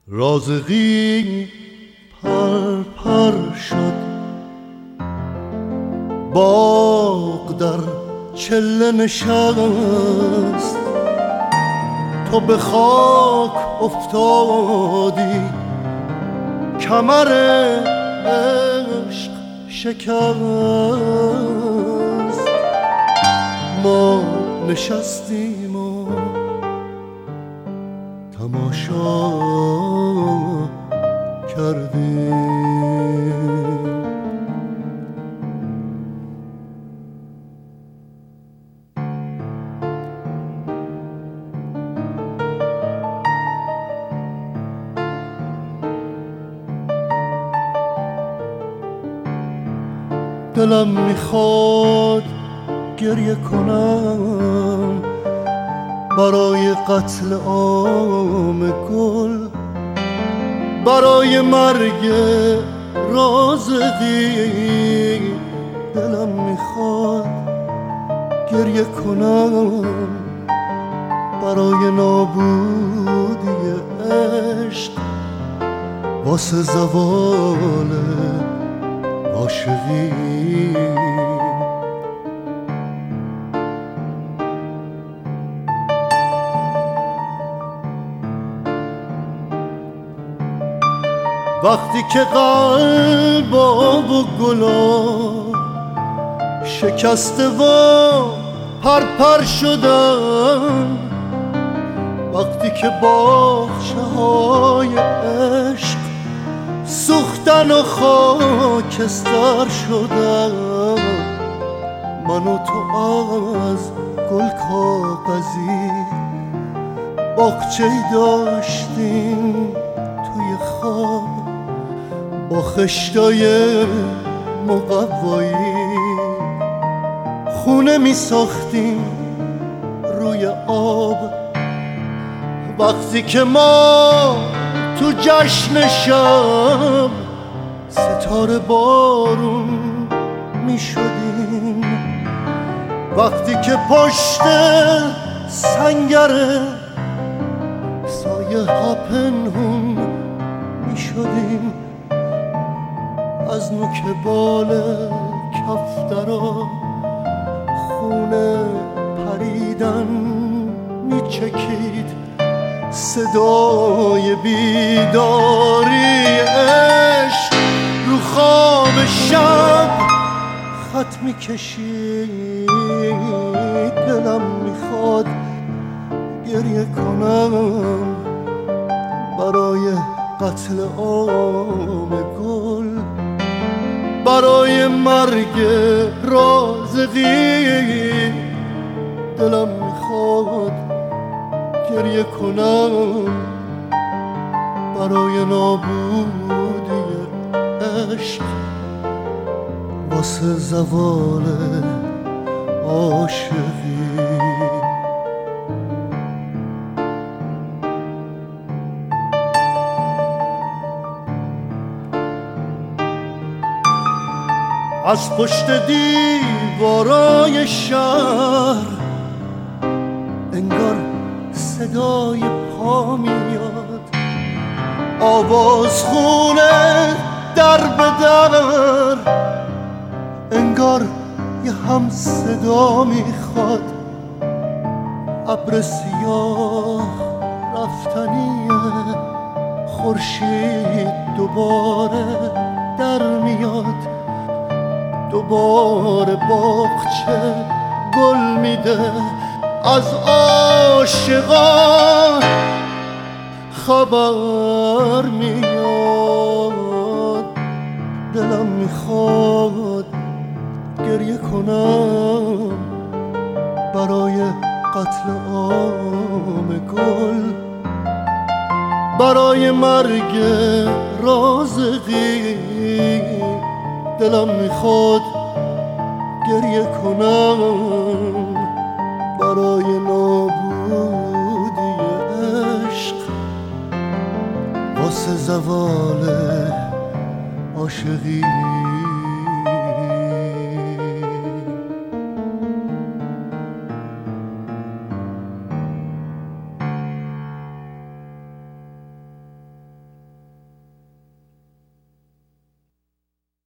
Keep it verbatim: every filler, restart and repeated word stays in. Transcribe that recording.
رازقی پر پر شد، باغ در چله نشست، تو به خاک افتادی، کمر عشق شکست. ما نشستیم و تماشا کردیم. دلم میخواد گریه کنم برای قتل عام گل، برای مرگ رازقی. دلم میخواد گریه کنم برای نابودی عشق، واسه زوال عاشقی. وقتی که قلب آب و گلا شکسته و پرپر شدن، وقتی که باغچه های عشق سوختن و خاکستر شدن، من و تو از گل کاغذی باغچه‌ای داشتیم توی خواب، با خشتای مقوایی خونه می ساختیم روی آب. وقتی که ما تو جشن شب ستاره بارون می شدیم، وقتی که پشت سنگر سایه ها پنهون می شدیم، از نوک بال کفترا خونه پریدن می چکید، صدای بیداری عشق رو خواب شب خط می کشید. دلم میخواد گریه کنم برای قتل عام گل، برای مرگ رازقی. دلم میخواد گریه کنم برای نابودی عشق، واسه زوال عاشقی. از پشت دیوارای شهر انگار صدای پا میاد، آواز خونه در به در، انگار یه هم صدا میخواد. ابر سیاه رفتنیه، خورشید دوباره در میاد، دوباره باغچه گل میده، از عاشقان خبر میاد. دلم میخواد گریه کنم برای قتل عام گل، برای مرگ رازقی. دلم میخواد گریه کنم برای نابودی عشق، واسه زوال عاشقی.